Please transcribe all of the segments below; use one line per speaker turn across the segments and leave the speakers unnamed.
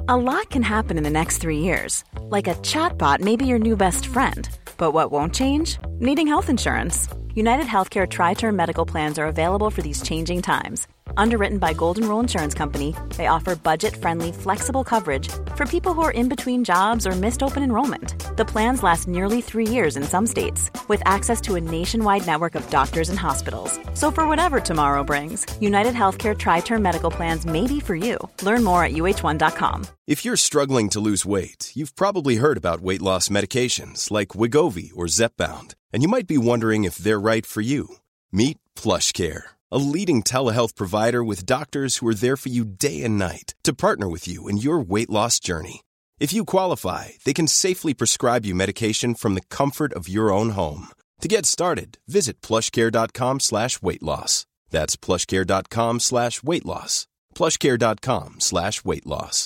A lot can happen in the next 3 years. Like a chatbot may be your new best friend. But what won't change? Needing health insurance. United Healthcare Tri-Term Medical Plans are available for these changing times. Underwritten by Golden Rule Insurance Company, they offer budget-friendly, flexible coverage for people who are in between jobs or missed open enrollment. The plans last nearly 3 years in some states, with access to a nationwide network of doctors and hospitals. So for whatever tomorrow brings, United Healthcare Tri-Term Medical Plans may be for you. Learn more at uh1.com.
If you're struggling to lose weight, you've probably heard about weight loss medications like Wegovy or Zepbound, and you might be wondering if they're right for you. Meet PlushCare, a leading telehealth provider with doctors who are there for you day and night to partner with you in your weight loss journey. If you qualify, they can safely prescribe you medication from the comfort of your own home. To get started, visit plushcare.com/weight-loss. That's plushcare.com/weight-loss. plushcare.com/weight-loss.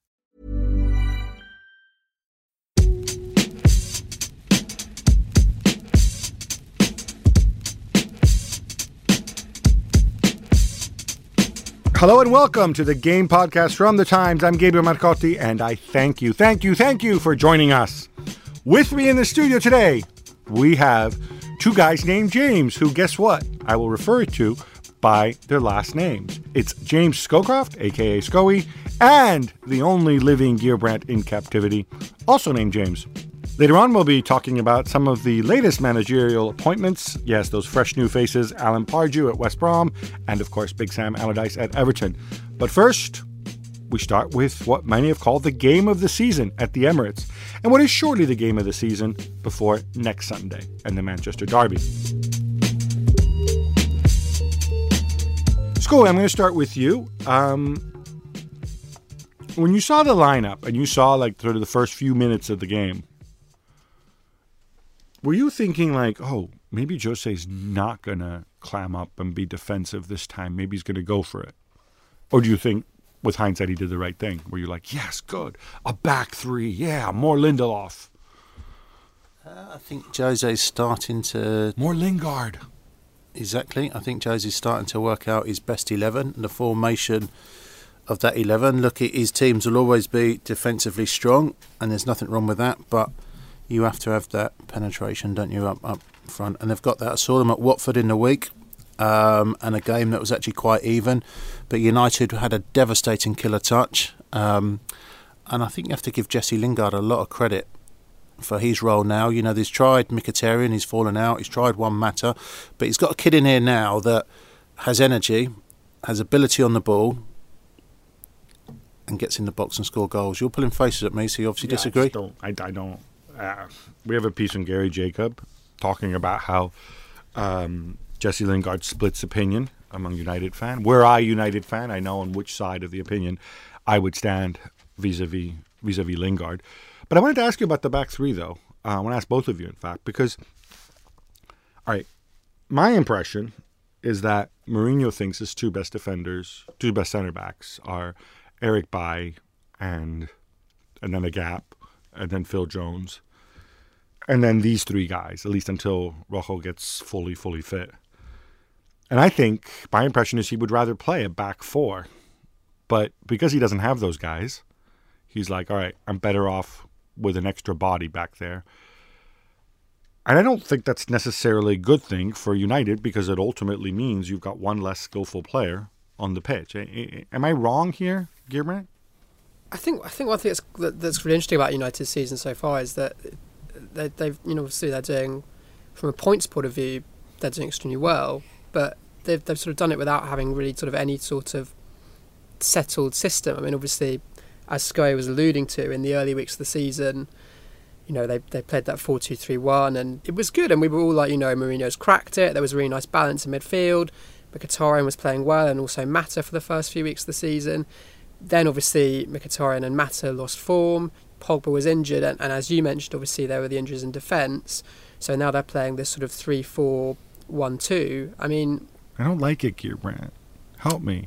Hello and welcome to the Game Podcast from The Times. I'm Gabriel Marcotti, and I thank you for joining us. With me in the studio today, we have two guys named James, who, guess what? I will refer to by their last names. It's James Scowcroft, a.k.a. Scoey, and the only living Gearbrandt in captivity, also named James. Later on, we'll be talking about some of the latest managerial appointments. Yes, those fresh new faces, Alan Pardew at West Brom, and of course, Big Sam Allardyce at Everton. But first, we start with what many have called the game of the season at the Emirates, and what is surely the game of the season before next Sunday and the Manchester Derby. Scoey, I'm going to start with you. When you saw the lineup and you saw like sort of the first few minutes of the game, were you thinking like, oh, maybe Jose's not going to clam up and be defensive this time. Maybe he's going to go for it. Or do you think, with hindsight, he did the right thing? Were you like, yes, good. A back three. Yeah, more Lindelof.
I think Jose's starting to...
More Lingard.
Exactly. I think Jose's starting to work out his best 11 and the formation of that 11. Look, his teams will always be defensively strong, and there's nothing wrong with that, but you have to have that penetration, don't you, up front? And they've got that. I saw them at Watford in the week, and a game that was actually quite even. But United had a devastating killer touch. And I think you have to give Jesse Lingard a lot of credit for his role now. You know, he's tried Mkhitaryan, he's fallen out. He's tried Juan Mata. But he's got a kid in here now that has energy, has ability on the ball, and gets in the box and score goals. You're pulling faces at me, so you obviously disagree.
I don't. We have a piece from Gary Jacob talking about how Jesse Lingard splits opinion among United fans. Were I a United fan, I know on which side of the opinion I would stand vis-a-vis Lingard. But I wanted to ask you about the back three, though. I want to ask both of you, in fact, because, all right, my impression is that Mourinho thinks his two best center backs are Eric Bailly and then a gap, and then Phil Jones. And then these three guys, at least until Rojo gets fully fit. And I think, my impression is he would rather play a back four. But because he doesn't have those guys, he's like, all right, I'm better off with an extra body back there. And I don't think that's necessarily a good thing for United, because it ultimately means you've got one less skillful player on the pitch. Am I wrong here, Gearbrandt?
I think one thing that's really interesting about United's season so far is that they've, obviously they're doing, from a points point of view, they're doing extremely well, but they've sort of done it without having really sort of any sort of settled system. I mean, obviously, as Sky was alluding to, in the early weeks of the season, they played that 4-2-3-1, and it was good, and we were all like, Mourinho's cracked it. There was a really nice balance in midfield. Mkhitaryan was playing well, and also Mata for the first few weeks of the season. Then obviously Mkhitaryan and Mata lost form. Pogba was injured, and as you mentioned, obviously there were the injuries in defence. So now they're playing this sort of 3-4-1-2. I mean,
I don't like it, Gearbrandt. Help me.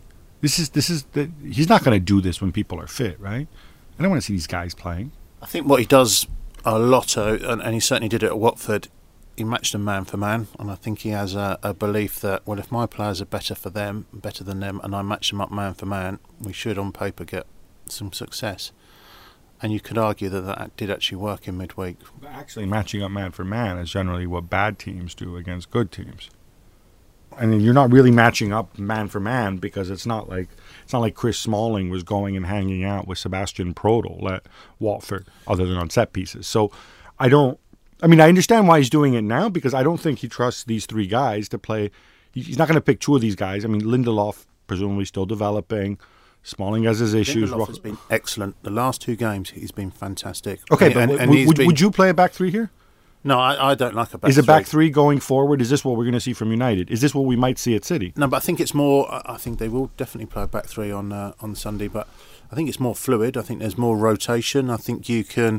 He's not going to do this when people are fit, right? I don't want to see these guys playing.
I think what he does a lot, and he certainly did it at Watford, he matched them man for man, and I think he has a belief that, well, if my players are better than them, and I match them up man for man, we should on paper get some success. And you could argue that did actually work in midweek.
But actually, matching up man for man is generally what bad teams do against good teams. I mean, you're not really matching up man for man because it's not like Chris Smalling was going and hanging out with Sebastian Prodl at Watford, other than on set pieces. So I understand why he's doing it now, because I don't think he trusts these three guys to play. He's not going to pick two of these guys. I mean, Lindelof presumably still developing. Smalling has his issues.
Lindelof has been excellent. The last 2 games, he's been fantastic.
Okay, but would you play a back three here?
No, I don't like a back three.
Is a back three going forward? Is this what we're going to see from United? Is this what we might see at City?
No, but I think it's more. I think they will definitely play a back three on Sunday, but I think it's more fluid. I think there's more rotation. I think you can,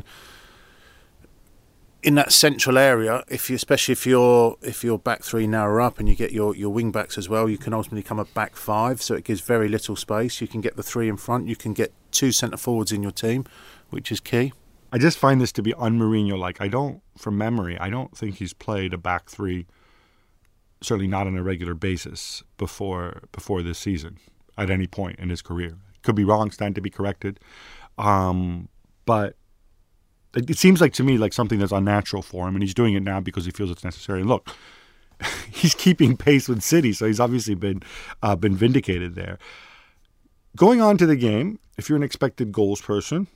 in that central area, especially if your back three narrow up and you get your wing backs as well, you can ultimately become a back five. So it gives very little space. You can get the 3 in front. You can get 2 centre forwards in your team, which is key.
I just find this to be un-Mourinho-like. From memory, I don't think he's played a back three, certainly not on a regular basis, before this season at any point in his career. Could be wrong, stand to be corrected. But it seems like to me like something that's unnatural for him, and he's doing it now because he feels it's necessary. And look, he's keeping pace with City, so he's obviously been vindicated there. Going on to the game, if you're an expected goals person,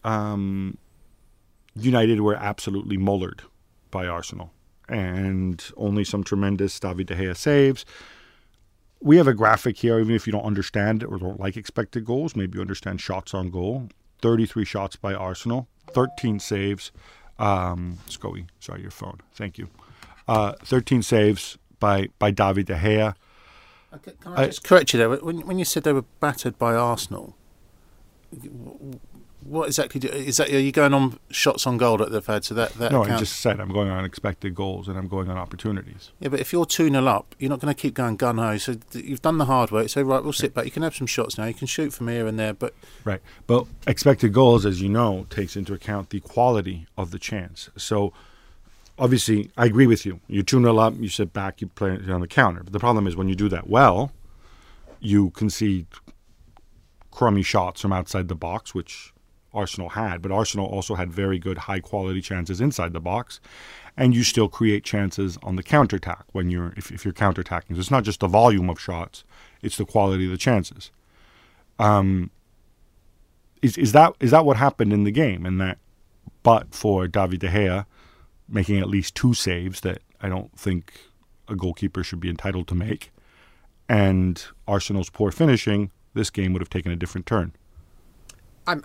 United were absolutely mullered by Arsenal, and only some tremendous David De Gea saves. We have a graphic here, even if you don't understand or don't like expected goals, maybe you understand shots on goal. 33 shots by Arsenal, 13 saves. Scoey, sorry, your phone. Thank you. 13 saves by David De Gea.
Okay, can I just correct you there? When you said they were battered by Arsenal, what exactly is that? Are you going on shots on goal that they've had? So that
no,
counts?
I just said I'm going on expected goals and I'm going on opportunities.
Yeah, but if you're 2-0 up, you're not going to keep going gun-ho. So you've done the hard work. So right, we'll sit back. You can have some shots now. You can shoot from here and there, but
right. But expected goals, as you know, takes into account the quality of the chance. So obviously, I agree with you. You're 2-0 up. You sit back. You play it on the counter. But the problem is when you do that well, you concede crummy shots from outside the box, which Arsenal had, but Arsenal also had very good high-quality chances inside the box, and you still create chances on the counterattack when if you're counterattacking. So it's not just the volume of shots; it's the quality of the chances. Is that what happened in the game? And that, but for David De Gea making at least 2 saves that I don't think a goalkeeper should be entitled to make, and Arsenal's poor finishing, this game would have taken a different turn.
That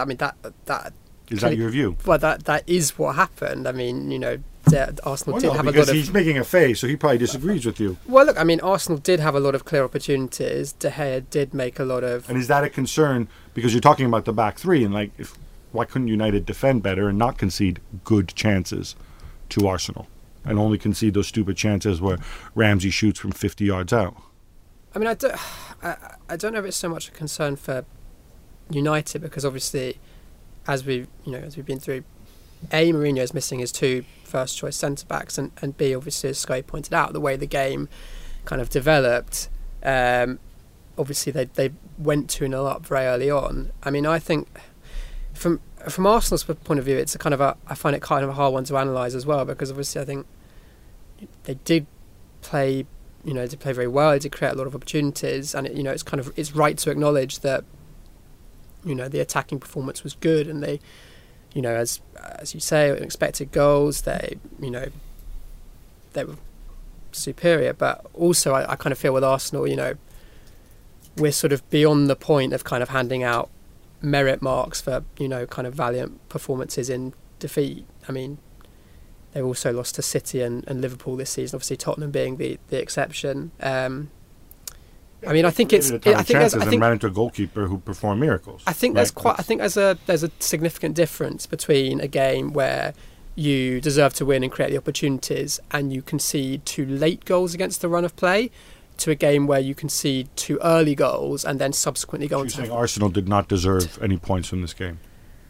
is that your view?
Well, that is what happened. I mean, Arsenal did have a lot of.
Because he's making a face, so he probably disagrees with you.
Well, look, I mean, Arsenal did have a lot of clear opportunities. De Gea did make a lot of.
And is that a concern? Because you're talking about the back three, and why couldn't United defend better and not concede good chances to Arsenal, and only concede those stupid chances where Ramsey shoots from 50 yards out?
I mean, I don't know if it's so much a concern for United, because obviously, as we've been through, A, Mourinho is missing his 2 first choice centre backs, and B, obviously, as Sky pointed out, the way the game kind of developed, obviously they went 2-0 up very early on. I mean, I think from Arsenal's point of view, it's I find it kind of a hard one to analyse as well, because obviously I think they did play, they play very well. They did create a lot of opportunities, and it's right to acknowledge that the attacking performance was good, and they, as you say, expected goals. They were superior, but also I kind of feel with Arsenal, we're sort of beyond the point of kind of handing out merit marks for kind of valiant performances in defeat. I mean, they also lost to City and Liverpool this season. Obviously, Tottenham being the exception. I mean, I think it's. I think
ran into a goalkeeper who performed miracles.
I think there's a significant difference between a game where you deserve to win and create the opportunities, and you concede 2 late goals against the run of play, to a game where you concede 2 early goals and then subsequently go on to.
You're saying Arsenal did not deserve any points from this game?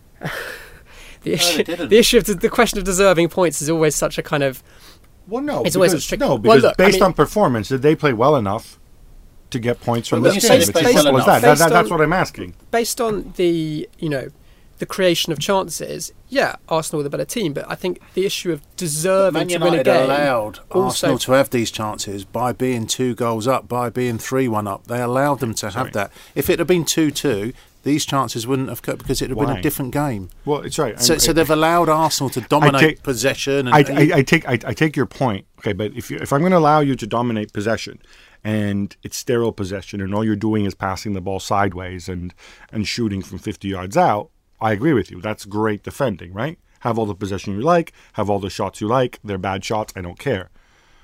The question of deserving points is always such a kind of.
Well, no.
It's always a tricky.
No, because based on performance, did they play well enough to get points from
But
this
you
game.
say
It's as
based
simple
on-
as that.
based
That's
on-
what I'm asking.
Based on the creation of chances, yeah, Arsenal were the better team, but I think the issue of deserving
Man
to win a
United
game
allowed
also
Arsenal to have these chances by being 2 goals up, by being 3-1 up. They allowed them to have that. If it had been 2-2, these chances wouldn't have come because it would have been
Why?
a different game.
Well, it's right.
So they've allowed Arsenal to dominate possession. And
I take your point. Okay, but if I'm going to allow you to dominate possession, and it's sterile possession, and all you're doing is passing the ball sideways and shooting from 50 yards out, I agree with you. That's great defending, right? Have all the possession you like, have all the shots you like. They're bad shots. I don't care.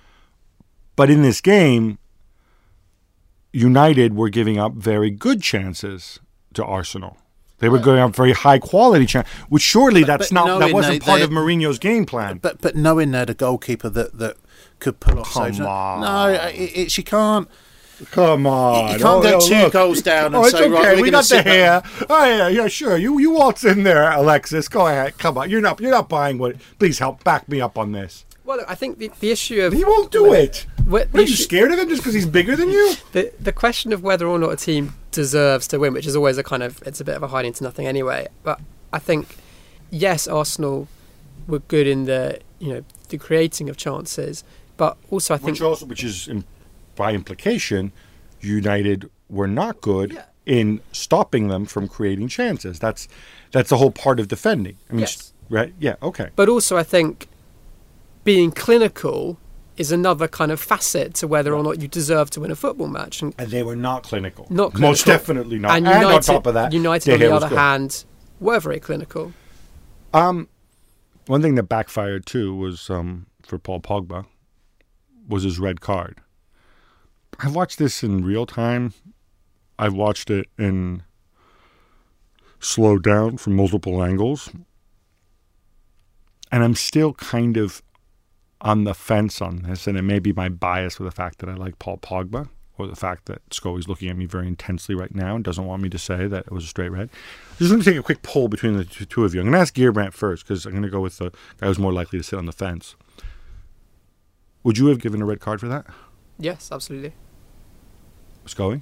But in this game, United were giving up very good chances to Arsenal. They were going up very high quality chances, which surely that wasn't part of Mourinho's game plan.
But knowing they're the goalkeeper that could pull off saves.
on.
No, she can't.
Come on.
You can't go 2 goals down and
it's
say,
okay.
right,
We got the hair. Oh, yeah, sure. You waltz in there, Alexis. Go ahead. Come on. You're not buying what. Please help back me up on this.
Well, look, I think the issue of
He won't do it.
What,
Are you scared of him just because he's bigger than you?
The question of whether or not a team deserves to win, which is always it's a bit of a hiding to nothing anyway. But I think, yes, Arsenal were good in the creating of chances, but also I think
which is by implication, United were not good in stopping them from creating chances. That's the whole part of defending. I mean,
yes.
Right? Yeah. Okay.
But also I think being clinical is another kind of facet to whether or not you deserve to win a football match. And
they were not clinical.
Not clinical.
Most definitely not.
And United,
on top of that,
United on the other hand, were very clinical.
One thing that backfired too was for Paul Pogba was his red card. I've watched this in real time. I've watched it in slowed down from multiple angles. And I'm still kind of on the fence on this, and it may be my bias with the fact that I like Paul Pogba, or the fact that Scully's looking at me very intensely right now and doesn't want me to say that it was a straight red. Just going to take a quick poll between the two of you. I'm going to ask Gearbrandt first, because I'm going to go with the guy who's more likely to sit on the fence. Would you have given a red card for that?
Yes, absolutely.
Scully?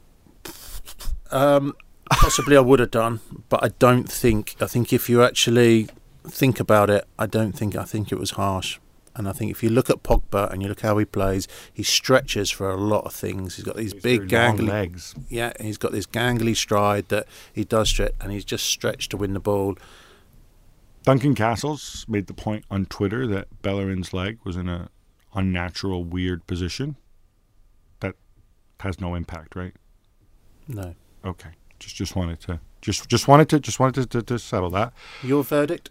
Possibly I would have done, but I think if you actually think about it, I think it was harsh. And I think if you look at Pogba and you look how he plays, he stretches for a lot of things. He's got these big gangly
legs.
Yeah, he's got this gangly stride that he does stretch, and he's just stretched to win the ball.
Duncan Castles made the point on Twitter that Bellerin's leg was in a unnatural, weird position. That has no impact, right?
No.
Okay. Just wanted to settle that.
Your verdict?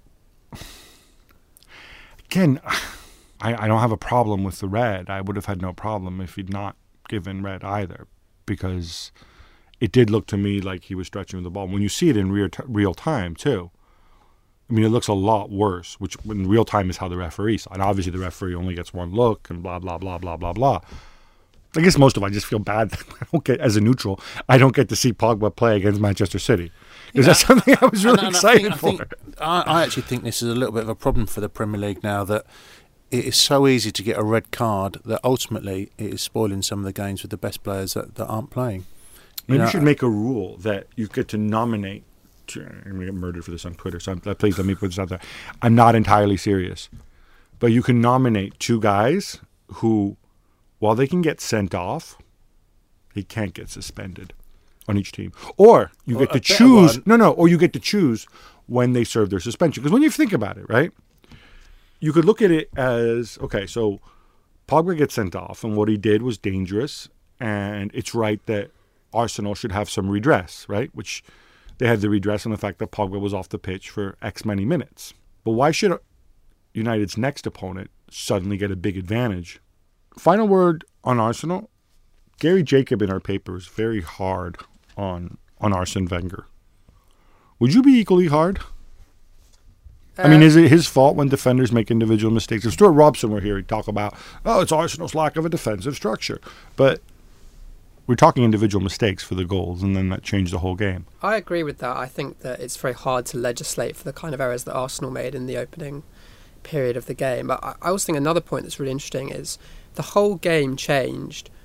Again, I don't have a problem with the red. I would have had no problem if he'd not given red either, because it did look to me like he was stretching the ball. When you see it in real time, too, I mean, it looks a lot worse, which in real time is how the referee saw it. And obviously the referee only gets one look and blah, blah, blah, blah, blah, blah. I guess most of it, I just feel bad that I don't get, as a neutral, I don't get to see Pogba play against Manchester City. Because that's something I was really excited for.
I actually think this is a little bit of a problem for the Premier League now, that it is so easy to get a red card that ultimately it is spoiling some of the games with the best players that aren't playing.
Maybe you should make a rule that you get to nominate. I'm going to get murdered for this on Twitter, so please let me put this out there. I'm not entirely serious. But you can nominate 2 guys who, while they can get sent off, they can't get suspended on each team. Or you get to choose. Or you get to choose when they serve their suspension. Because when you think about it, right, you could look at it as, okay, so Pogba gets sent off, and what he did was dangerous, and it's right that Arsenal should have some redress, right? Which they had the redress on the fact that Pogba was off the pitch for X many minutes. But why should United's next opponent suddenly get a big advantage? Final word on Arsenal. Gary Jacob in our paper is very hard on Arsene Wenger. Would you be equally hard? I mean, is it his fault when defenders make individual mistakes? If Stuart Robson were here, he'd talk about, it's Arsenal's lack of a defensive structure. But we're talking individual mistakes for the goals, and then that changed the whole game.
I agree with that. I think that it's very hard to legislate for the kind of errors that Arsenal made in the opening period of the game. But I also think another point that's really interesting is the whole game changed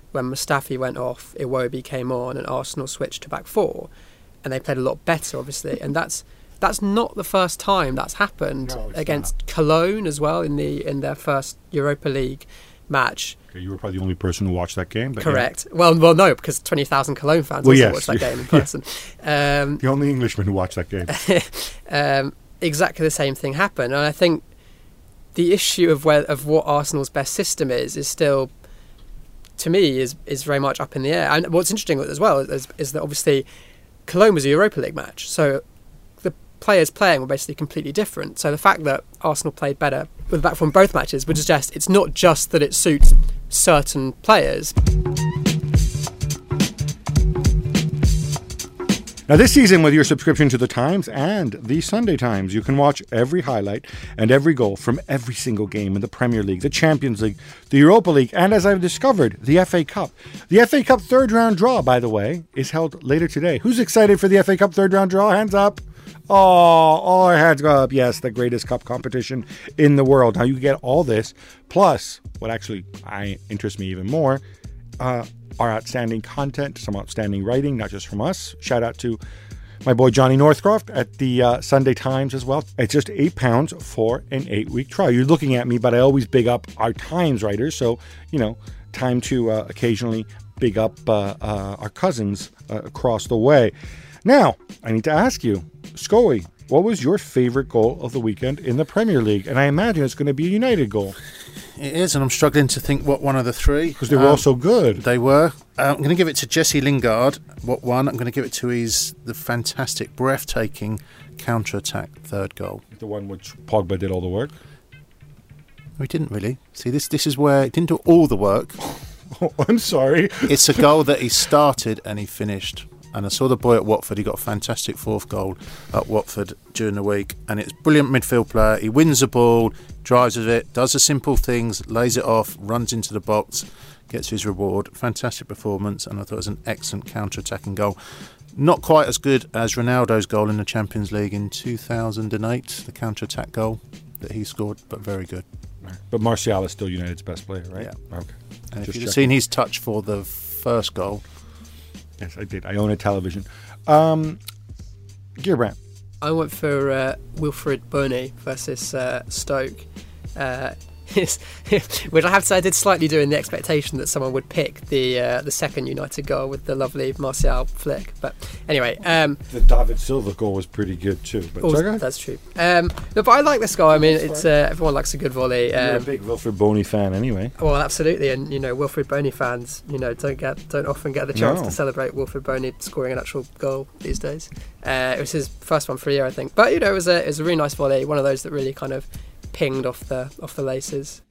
when Mustafi went off, Iwobi came on, and Arsenal switched to back four, and they played a lot better, obviously. And that's not the first time that's happened against Cologne as well in their first Europa League match.
Okay, you were probably the only person who watched that game. But
correct. Yeah. Well, no, because 20,000 Cologne fans also watched that game in person.
The only Englishman who watched that game.
Exactly the same thing happened, and I think the issue of what Arsenal's best system is still, to me, is very much up in the air. And what's interesting as well is that obviously Cologne was a Europa League match, so the players playing were basically completely different. So the fact that Arsenal played better with the back four in both matches would suggest it's not just that it suits certain players.
Now, this season, with your subscription to The Times and The Sunday Times, you can watch every highlight and every goal from every single game in the Premier League, the Champions League, the Europa League, and, as I've discovered, the FA Cup. The FA Cup third-round draw, by the way, is held later today. Who's excited for the FA Cup third-round draw? Hands up. Oh, all our hands go up. Yes, the greatest cup competition in the world. Now, you get all this, plus, what actually interests me even more, our outstanding content, some outstanding writing, not just from us. Shout out to my boy Johnny Northcroft at the Sunday Times as well. It's just £8 for an 8-week trial. You're looking at me, but I always big up our Times writers. So, time to occasionally big up our cousins across the way. Now, I need to ask you, Scully, what was your favorite goal of the weekend in the Premier League? And I imagine it's going to be a United goal.
It is, and I'm struggling to think what one of the three.
Because they were all so good.
They were. I'm going to give it to Jesse Lingard. What one? I'm going to give it to the fantastic, breathtaking counter-attack third goal.
The one which Pogba did all the work?
We didn't really. See, this is where he didn't do all the work.
Oh, I'm sorry.
It's a goal that he started and he finished. And I saw the boy at Watford. He got a fantastic fourth goal at Watford during the week. And it's a brilliant midfield player. He wins the ball, drives with it, does the simple things, lays it off, runs into the box, gets his reward. Fantastic performance. And I thought it was an excellent counter-attacking goal. Not quite as good as Ronaldo's goal in the Champions League in 2008, the counter-attack goal that he scored, but very good.
But Martial is still United's best player, right?
Yeah.
Okay.
And if you'd seen his touch for the first goal...
Yes, I did. I own a television. Gearbrand.
I went for Wilfred Bony versus Stoke. Which I have to say I did slightly do in the expectation that someone would pick the second United goal with the lovely Martial flick. But anyway,
the David Silva goal was pretty good too. But
that's true. But I like this goal. I mean, it's everyone likes a good volley.
You're a big Wilfred Bony fan, anyway.
Well, absolutely, and Wilfred Bony fans, don't often get the chance to celebrate Wilfred Bony scoring an actual goal these days. It was his first one for a year, I think. But it was a really nice volley, one of those that really kind of pinged off the laces.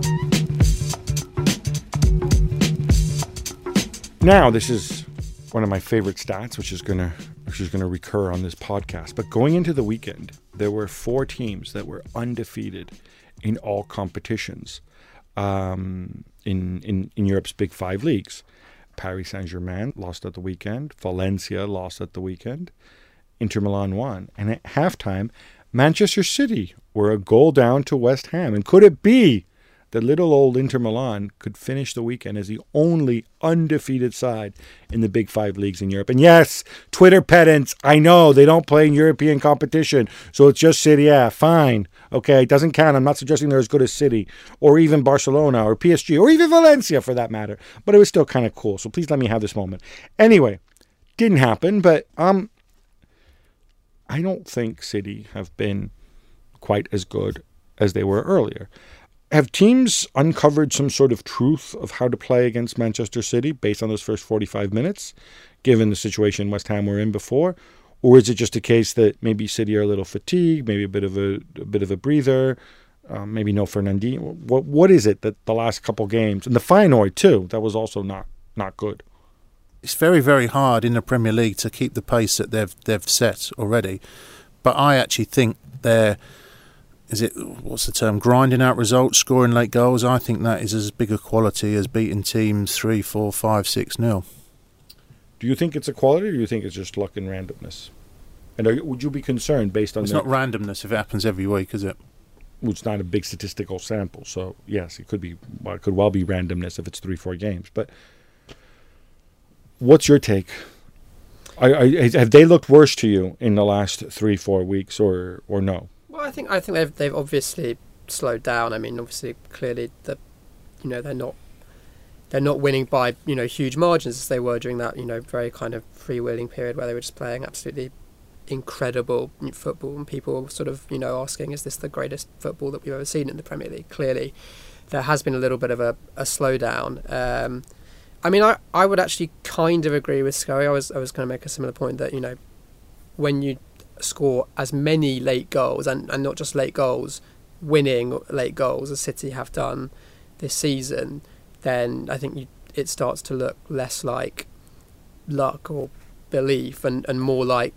Now, this is one of my favorite stats, which is gonna recur on this podcast. But going into the weekend, there were 4 teams that were undefeated in all competitions in Europe's Big 5 leagues. Paris Saint-Germain lost at the weekend. Valencia lost at the weekend. Inter Milan won. And at halftime, Manchester City were a goal down to West Ham. And could it be that little old Inter Milan could finish the weekend as the only undefeated side in the Big 5 leagues in Europe? And yes, Twitter pedants, I know they don't play in European competition, so it's just City. Yeah, fine. Okay, it doesn't count. I'm not suggesting they're as good as City or even Barcelona or PSG or even Valencia for that matter. But it was still kind of cool, so please let me have this moment. Anyway, didn't happen, but I don't think City have been quite as good as they were earlier. Have teams uncovered some sort of truth of how to play against Manchester City based on those first 45 minutes, given the situation West Ham were in before? Or is it just a case that maybe City are a little fatigued, maybe a bit of a breather, maybe no Fernandinho? What is it that the last couple games, and the Feyenoord too, that was also not good?
It's very, very hard in the Premier League to keep the pace that they've set already. But I actually think they're, grinding out results, scoring late goals. I think that is as big a quality as beating teams 3, 4, 5, 6-0.
Do you think it's a quality, or do you think it's just luck and randomness? And would you be concerned based on
It's not randomness if it happens every week, is it?
Well, it's not a big statistical sample, so yes, it could be. Well, it could well be randomness if it's 3-4 games. But What's your take? Have they looked worse to you in the last 3-4 weeks, or no?
Well, I think they've obviously slowed down. I mean, obviously, clearly they're not winning by huge margins as they were during that very kind of freewheeling period where they were just playing absolutely incredible football, and people were sort of asking, is this the greatest football that we've ever seen in the Premier League? Clearly, there has been a little bit of a slowdown. I mean, I would actually kind of agree with Scully. I was going to make a similar point that when you score as many late goals and not just late goals, winning late goals as City have done this season, then I think it starts to look less like luck or belief and more like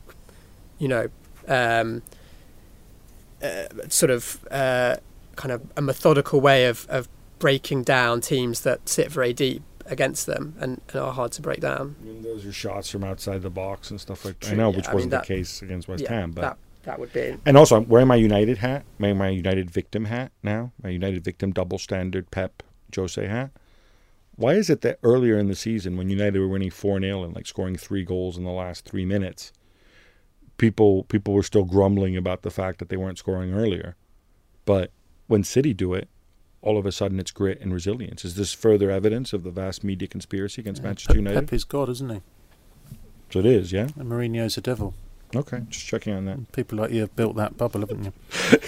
kind of a methodical way of breaking down teams that sit very deep against them and are hard to break down.
I mean, those are shots from outside the box and stuff like that. I know, which wasn't the case against West Ham, but
that would be.
And also, I'm wearing my United hat, my United victim hat now, my United victim double standard Pep Jose hat. Why is it that earlier in the season, when United were winning 4-0 and scoring 3 goals in the last 3 minutes, people were still grumbling about the fact that they weren't scoring earlier, but when City do it, all of a sudden it's grit and resilience. Is this further evidence of the vast media conspiracy against Manchester United?
Pep is God, isn't he?
So it is, yeah?
And Mourinho's a devil.
Okay, just checking on that.
People like you have built that bubble, haven't you?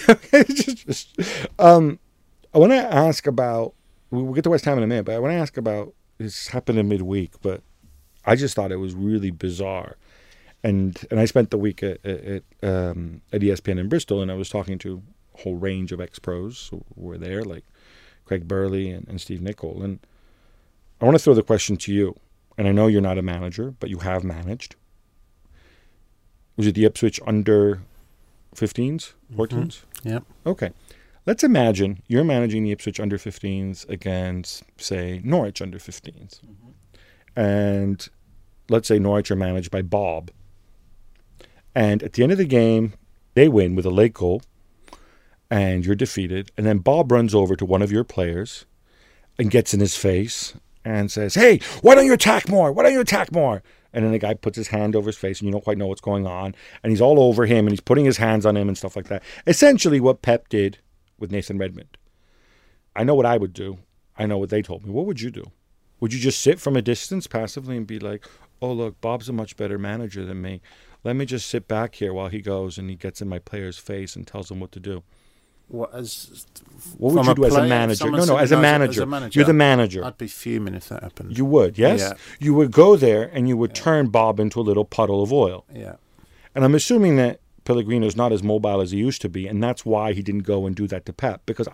I want to ask about, we'll get to West Ham in a minute, but I want to ask about, this happened in midweek, but I just thought it was really bizarre. And I spent the week at ESPN in Bristol, and I was talking to a whole range of ex-pros who were there, like Craig Burley and Steve Nicol. And I want to throw the question to you. And I know you're not a manager, but you have managed. Was it the Ipswich under 15s, 14s?
Mm-hmm. Yep.
Okay. Let's imagine you're managing the Ipswich under 15s against, say, Norwich under 15s. Mm-hmm. And let's say Norwich are managed by Bob. And at the end of the game, they win with a late goal. And you're defeated. And then Bob runs over to one of your players and gets in his face and says, "Hey, why don't you attack more? Why don't you attack more?" And then the guy puts his hand over his face and you don't quite know what's going on. And he's all over him and he's putting his hands on him and stuff like that. Essentially what Pep did with Nathan Redmond. I know what I would do. I know what they told me. What would you do? Would you just sit from a distance passively and be like, "Oh, look, Bob's a much better manager than me. Let me just sit back here while he goes and he gets in my player's face and tells them what to do"?
What
would you do as a manager? No, as a manager. You're the manager.
I'd be fuming if that happened.
You would, yes?
Yeah.
You would go there and you would turn Bob into a little puddle of oil.
Yeah.
And I'm assuming that Pellegrino's not as mobile as he used to be, and that's why he didn't go and do that to Pep. Because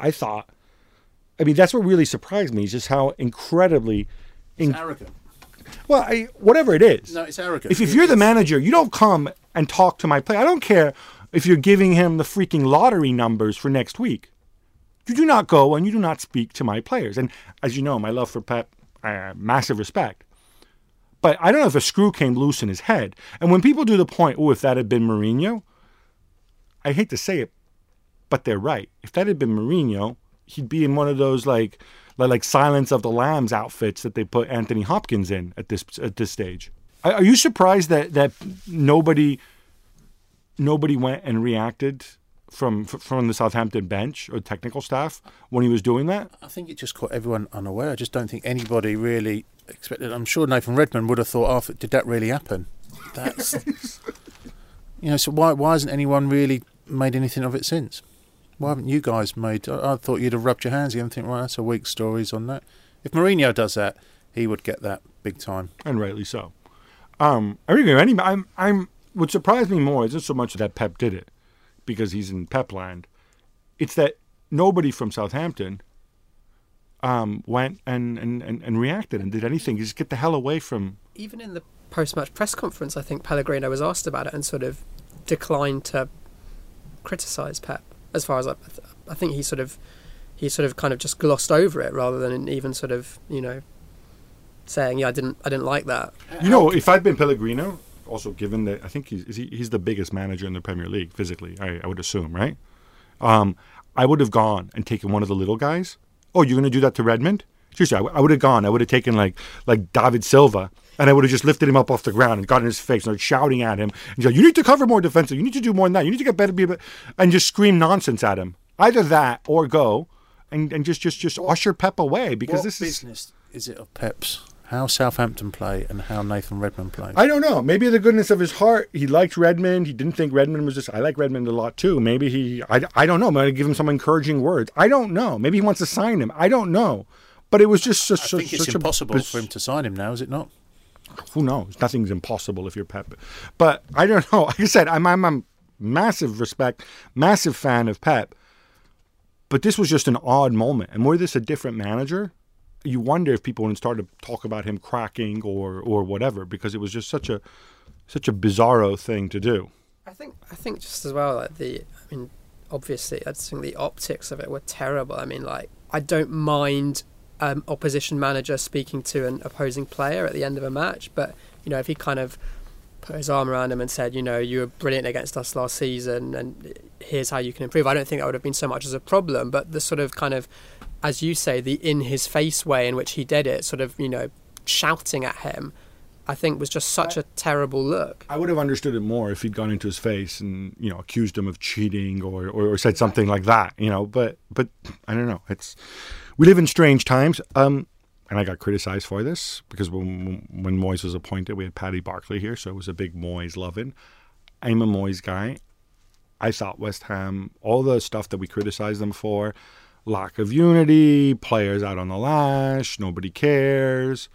that's what really surprised me, is just how incredibly...
It's arrogant.
Well, whatever it is.
No, it's arrogant.
If you're the manager, you don't come and talk to my player. I don't care if you're giving him the freaking lottery numbers for next week. You do not go and you do not speak to my players. And as you know, my love for Pep, massive respect. But I don't know if a screw came loose in his head. And when people do the point, if that had been Mourinho, I hate to say it, but they're right. If that had been Mourinho, he'd be in one of those like Silence of the Lambs outfits that they put Anthony Hopkins in at this stage. Are you surprised that nobody went and reacted from the Southampton bench or technical staff when he was doing that? I
think it just caught everyone unaware. I just don't think anybody really expected. I'm sure Nathan Redmond would have thought, did that really happen? That's so why hasn't anyone really made anything of it since? Why haven't you guys made... I thought you'd have rubbed your hands again and think, right, that's a week's stories on that. If Mourinho does that, he would get that big time.
And rightly so. What surprised me more isn't so much that Pep did it, because he's in Pep land. It's that nobody from Southampton went and reacted and did anything. You just get the hell away from... Even
in the post-match press conference, I think Pellegrino was asked about it and sort of declined to criticise Pep. As far as I think he sort of kind of just glossed over it rather than even sort of saying, I didn't like that.
If I'd been Pellegrino, also given that I think he's the biggest manager in the Premier League physically, I would assume, right? I would have gone and taken one of the little guys. Oh, you're going to do that to Redmond? seriously, I would have gone. I would have taken like David Silva, and I would have just lifted him up off the ground and got in his face and started shouting at him. And like, you need to cover more defensive. You need to do more than that. You need to get better, and just scream nonsense at him. Either that or go and just usher Pep away, because
what business is it of Pep's? How Southampton play and how Nathan Redmond plays?
I don't know. Maybe the goodness of his heart. He liked Redmond. He didn't think Redmond was just... I like Redmond a lot too. Maybe I don't know. I'm going to give him some encouraging words. I don't know. Maybe he wants to sign him. I don't know. But it was just I
think it's impossible for him to sign him now, is it not?
Who knows? Nothing's impossible if you're Pep. But I don't know. Like I said, I'm a massive respect, massive fan of Pep. But this was just an odd moment. And were this a different manager, you wonder if people would start to talk about him cracking or whatever, because it was just such a bizarro thing to do.
I think just as well, obviously, I just think the optics of it were terrible. I mean, like, I don't mind opposition manager speaking to an opposing player at the end of a match, but if he kind of put his arm around him and said, you were brilliant against us last season, and here's how you can improve, I don't think that would have been so much as a problem. But the sort of kind of, as you say, the in-his-face way in which he did it, sort of, shouting at him, I think was just such a terrible look.
I would have understood it more if he'd gone into his face and, accused him of cheating or said something like that, But I don't know. We live in strange times. And I got criticized for this because when Moyes was appointed, we had Paddy Barclay here, so it was a big Moyes loving. I'm a Moyes guy. I thought West Ham, all the stuff that we criticized them for, lack of unity, players out on the lash, nobody cares.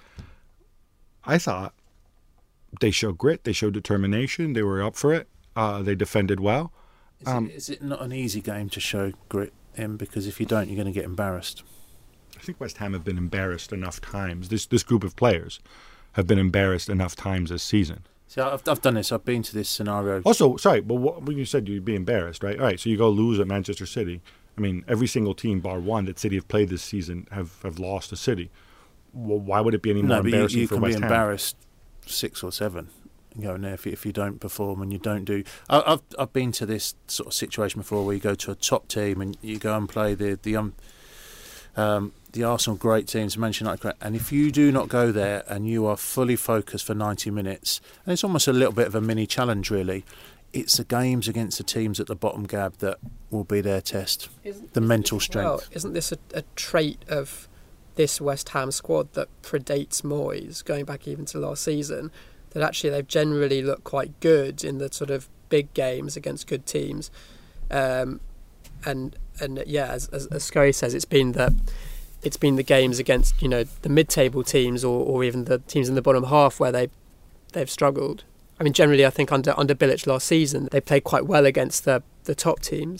I thought they showed grit, they showed determination, they were up for it, they defended well.
Is it not an easy game to show grit in? Because if you don't, you're going to get embarrassed.
I think West Ham have been embarrassed enough times. This group of players have been embarrassed enough times this season.
See, I've done this. I've been to this scenario.
Also, sorry, but when you said you'd be embarrassed, right? All right, so you go lose at Manchester City. I mean, every single team, bar one, that City have played this season have lost to City. Well, why would it be any more embarrassing for West Ham?
You can be embarrassed 6 or 7 going there if you don't perform and you don't do. I've been to this sort of situation before where you go to a top team and you go and play the Arsenal great teams, Manchester United great, and if you do not go there and you are fully focused for 90 minutes, and it's almost a little bit of a mini challenge really, it's the games against the teams at the bottom, Gab, that will be their test. The mental strength. Well,
isn't this a trait of this West Ham squad that predates Moyes, going back even to last season, that actually they've generally looked quite good in the sort of big games against good teams, and yeah, as Scurry says, it's been the games against the mid-table teams or even the teams in the bottom half where they've struggled. I mean, generally, I think under Bilic last season, they played quite well against the top teams.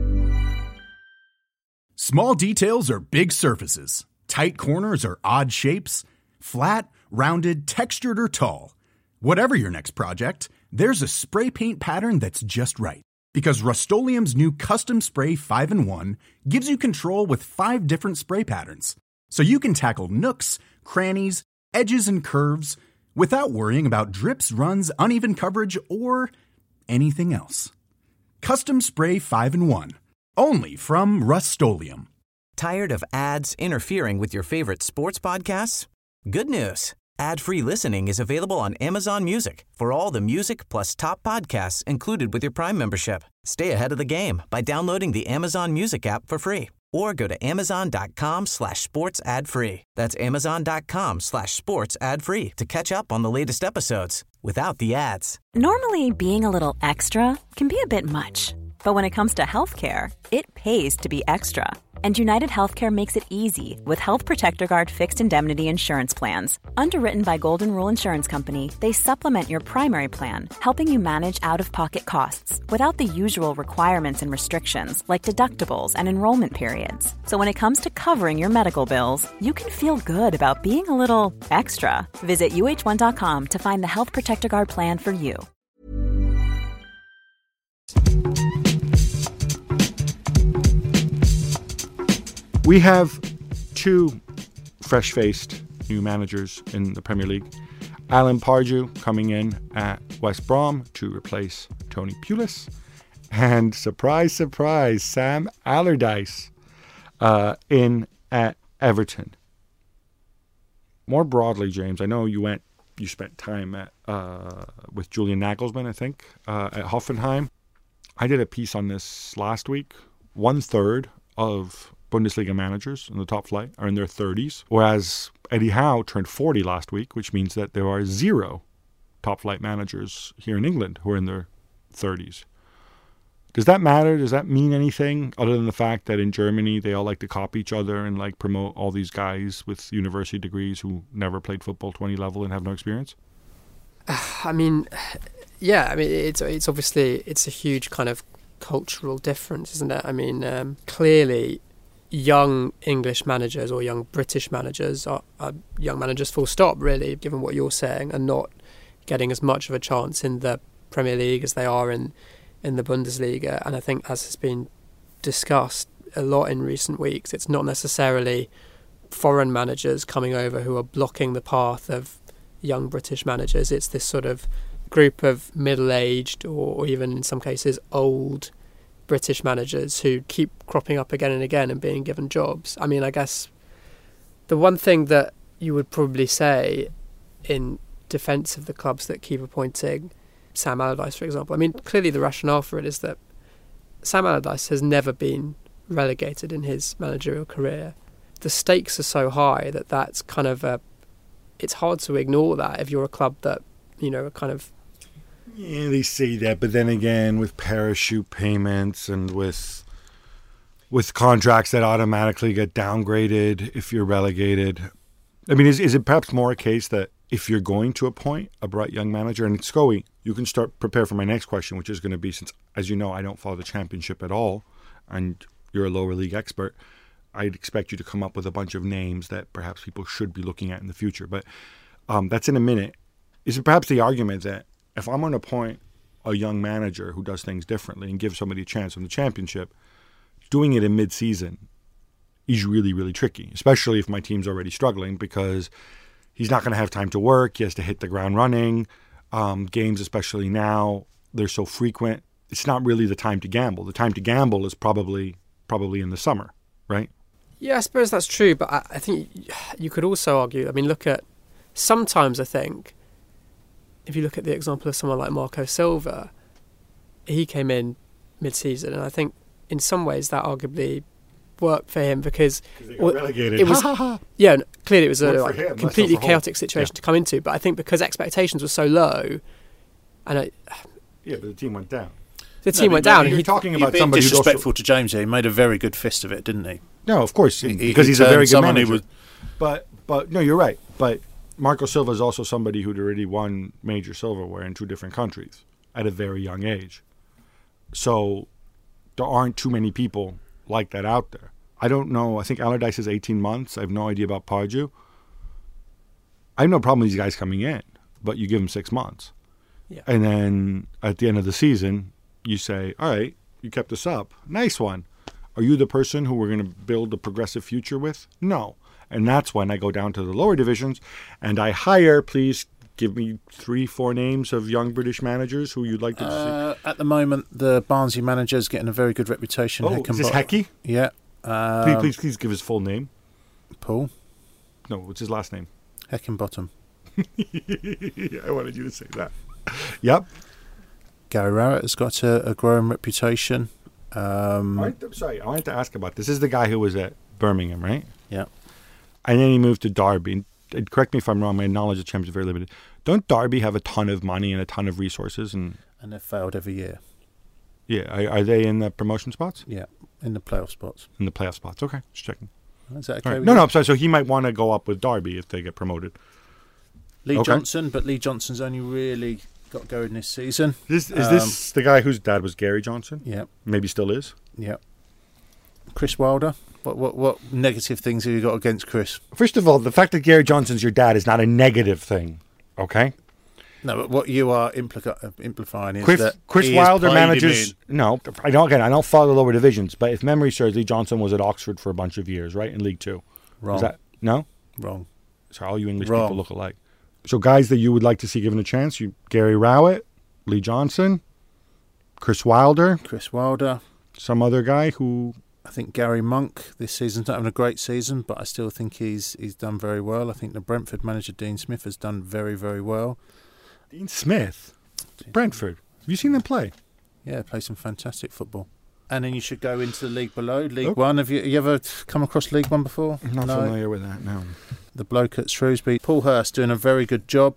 Small details are big surfaces. Tight corners are odd shapes. Flat, rounded, textured, or tall. Whatever your next project, there's a spray paint pattern that's just right. Because Rust-Oleum's new Custom Spray 5-in-1 gives you control with 5 different spray patterns. So you can tackle nooks, crannies, edges, and curves without worrying about drips, runs, uneven coverage, or anything else. Custom Spray 5-in-1. Only from Rust-Oleum.
Tired of ads interfering with your favorite sports podcasts? Good news. Ad-free listening is available on Amazon Music for all the music plus top podcasts included with your Prime membership. Stay ahead of the game by downloading the Amazon Music app for free or go to amazon.com/sports ad free. That's amazon.com/sports ad free to catch up on the latest episodes without the ads.
Normally, being a little extra can be a bit much. But when it comes to healthcare, it pays to be extra. And United Healthcare makes it easy with Health Protector Guard fixed indemnity insurance plans. Underwritten by Golden Rule Insurance Company, they supplement your primary plan, helping you manage out-of-pocket costs without the usual requirements and restrictions like deductibles and enrollment periods. So when it comes to covering your medical bills, you can feel good about being a little extra. Visit uh1.com to find the Health Protector Guard plan for you.
We have 2 fresh-faced new managers in the Premier League. Alan Pardew coming in at West Brom to replace Tony Pulis. And surprise, surprise, Sam Allardyce in at Everton. more broadly, James, I know you spent time with Julian Nagelsmann, I think, at Hoffenheim. I did a piece on this last week. 1/3 of Bundesliga managers in the top flight are in their 30s, whereas Eddie Howe turned 40 last week, which means that there are 0 top flight managers here in England who are in their 30s. Does that matter? Does that mean anything other than the fact that in Germany they all like to copy each other and like promote all these guys with university degrees who never played football to any level and have no experience?
I mean, yeah. I mean, it's obviously it's a huge kind of cultural difference, isn't it? I mean, clearly, young English managers or young British managers are young managers full stop. Really, given what you're saying, and not getting as much of a chance in the Premier League as they are in the Bundesliga. And I think, as has been discussed a lot in recent weeks, it's not necessarily foreign managers coming over who are blocking the path of young British managers. It's this sort of group of middle-aged or even in some cases old British managers who keep cropping up again and again and being given jobs. I mean, I guess the one thing that you would probably say in defence of the clubs that keep appointing Sam Allardyce, for example, I mean, clearly the rationale for it is that Sam Allardyce has never been relegated in his managerial career. The stakes are so high that that's kind of it's hard to ignore that if you're a club that, you know, are kind of...
Yeah, they say that, but then again, with parachute payments and with contracts that automatically get downgraded if you're relegated. I mean, is it perhaps more a case that if you're going to appoint a bright young manager, and Scully, you can prepare for my next question, which is going to be, since, as you know, I don't follow the Championship at all, and you're a lower league expert, I'd expect you to come up with a bunch of names that perhaps people should be looking at in the future. But that's in a minute. Is it perhaps the argument that if I'm going to appoint a young manager who does things differently and give somebody a chance in the Championship, doing it in mid-season is really, really tricky, especially if my team's already struggling, because he's not going to have time to work. He has to hit the ground running. Games, especially now, they're so frequent. It's not really the time to gamble. The time to gamble is probably in the summer, right?
Yeah, I suppose that's true, but I think you could also argue, I mean, sometimes I think, if you look at the example of someone like Marco Silva, he came in mid-season, and I think in some ways that arguably worked for him because
they got relegated.
It was, yeah, clearly it was a completely chaotic situation to come into, but I think because expectations were so low, and
but the team went down.
The team went down.
You're talking about somebody
disrespectful to James here. He made a very good fist of it, didn't he?
No, of course, because he's a very good manager. But no, you're right. But Marco Silva is also somebody who'd already won major silverware in 2 different countries at a very young age. So there aren't too many people like that out there. I don't know. I think Allardyce is 18 months. I have no idea about Pardew. I have no problem with these guys coming in, but you give them 6 months.
Yeah.
And then at the end of the season, you say, all right, you kept us up. Nice one. Are you the person who we're going to build a progressive future with? No. And that's when I go down to the lower divisions and I hire, please give me 3-4 names of young British managers who you'd like to see.
At the moment, the Barnsley manager is getting a very good reputation.
Oh, is this Hecky?
Yeah.
Please give his full name.
Paul?
No, what's his last name?
Heckenbottom.
I wanted you to say that. Yep.
Gary Rowett has got a growing reputation.
Sorry, I wanted to ask about this. This is the guy who was at Birmingham, right?
Yeah.
And then he moved to Derby. And correct me if I'm wrong, my knowledge of Champions is very limited. Don't Derby have a ton of money and a ton of resources? And
they've failed every year.
Yeah. Are they in the promotion spots?
Yeah, in the playoff spots.
In the playoff spots. Okay, just checking.
Is that okay?
Right. No, I'm sorry. So he might want to go up with Derby if they get promoted.
Lee Johnson, but Lee Johnson's only really got going this season.
Is this the guy whose dad was Gary Johnson?
Yeah.
Maybe still is?
Yeah. Chris Wilder. What negative things have you got against Chris?
First of all, the fact that Gary Johnson's your dad is not a negative thing, okay?
No, but what you are implifying is
Chris Wilder manages... No, I don't follow the lower divisions, but if memory serves, Lee Johnson was at Oxford for a bunch of years, right? In League 2.
Wrong.
Is that... No?
Wrong.
So all you English people look alike. So guys that you would like to see given a chance, Gary Rowett, Lee Johnson, Chris Wilder.
Chris Wilder.
Some other guy who
I think Gary Monk this season's not having a great season, but I still think he's done very well. I think the Brentford manager, Dean Smith, has done very, very well.
Dean Smith? Brentford. Have you seen them play?
Yeah, play some fantastic football. And then you should go into the league below, League One. Have you ever come across League One before?
I'm not familiar with that, no.
The bloke at Shrewsbury, Paul Hurst, doing a very good job.